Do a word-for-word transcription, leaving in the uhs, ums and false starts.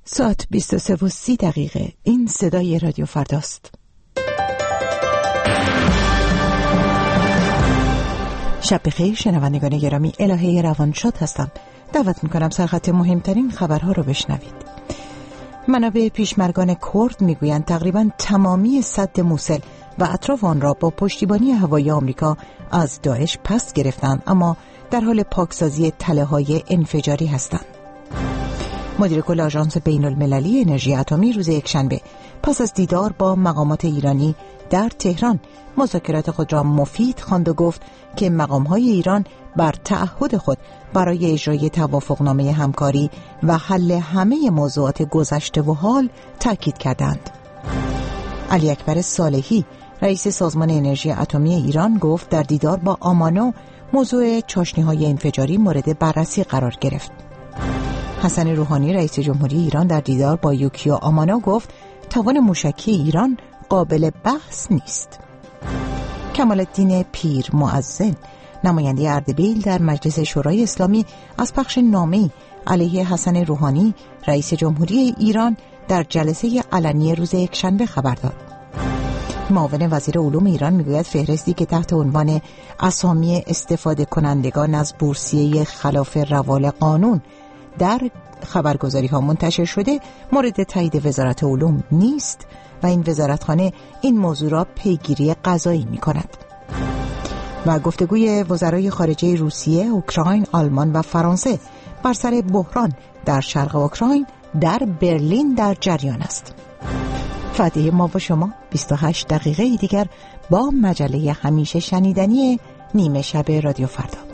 ساعت بیست و سه و سی دقیقه. این صدای رادیو فرداست. شب بخیر شنوندگان گرامی، الهه روانشاد هستم. دعوت میکنم سرخط مهمترین خبرها رو بشنوید. منابع پیشمرگان کرد میگویند تقریباً تمامی سد موسل و اطراف آن را با پشتیبانی هوایی آمریکا از داعش پس گرفتند، اما در حال پاکسازی تله‌های انفجاری هستند. مدیر کل آژانس بین المللی انرژی اتمی روز یکشنبه پس از دیدار با مقامات ایرانی در تهران مذاکرات خود را مفید خواند و گفت که مقام‌های ایران بر تعهد خود برای اجرای توافقنامه همکاری و حل همه موضوعات گذشته و حال تاکید کردند. علی اکبر صالحی رئیس سازمان انرژی اتمی ایران گفت در دیدار با آمانو موضوع چاشنی‌های انفجاری مورد بررسی قرار گرفت. حسن روحانی رئیس جمهوری ایران در دیدار با یوکیو آمانو گفت توان موشکی ایران قابل بحث نیست. کمال‌الدین پیر مؤذن نماینده اردبیل در مجلس شورای اسلامی از پخش نامه‌ای علیه حسن روحانی رئیس جمهوری ایران در جلسه علنی روز یکشنبه خبر داد. معاون وزیر علوم ایران میگوید فهرستی که تحت عنوان اسامی استفاده کنندگان از بورسیه خلاف روال قانون در خبرگزاری ها منتشر شده مورد تایید وزارت علوم نیست و این وزارتخانه این موضوع را پیگیری قضایی می کند. و گفتگوی وزرای خارجه روسیه، اوکراین، آلمان و فرانسه بر سر بحران در شرق اوکراین در برلین در جریان است. فعده ما با شما بیست و هشت دقیقه دیگر با مجله همیشه شنیدنی نیمه شب رادیو فردا.